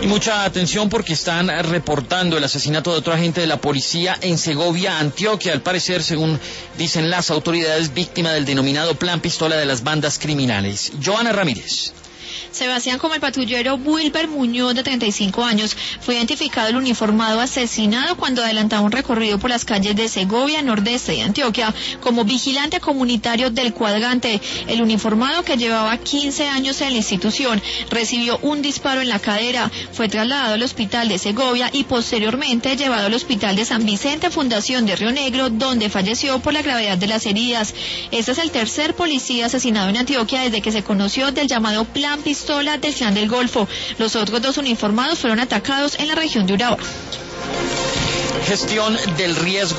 Y mucha atención porque están reportando el asesinato de otro agente de la policía en Segovia, Antioquia. Al parecer, según dicen las autoridades, víctima del denominado plan pistola de las bandas criminales. Joana Ramírez. Sebastián, como el patrullero Wilber Muñoz, de 35 años, fue identificado el uniformado asesinado cuando adelantaba un recorrido por las calles de Segovia, nordeste de Antioquia, como vigilante comunitario del cuadrante. El uniformado, que llevaba 15 años en la institución, recibió un disparo en la cadera, fue trasladado al hospital de Segovia y posteriormente llevado al hospital de San Vicente, Fundación de Río Negro, donde falleció por la gravedad de las heridas. Este es el tercer policía asesinado en Antioquia desde que se conoció del llamado plan pistola del Clan del Golfo. Los otros dos uniformados fueron atacados en la región de Urabá. Gestión del riesgo.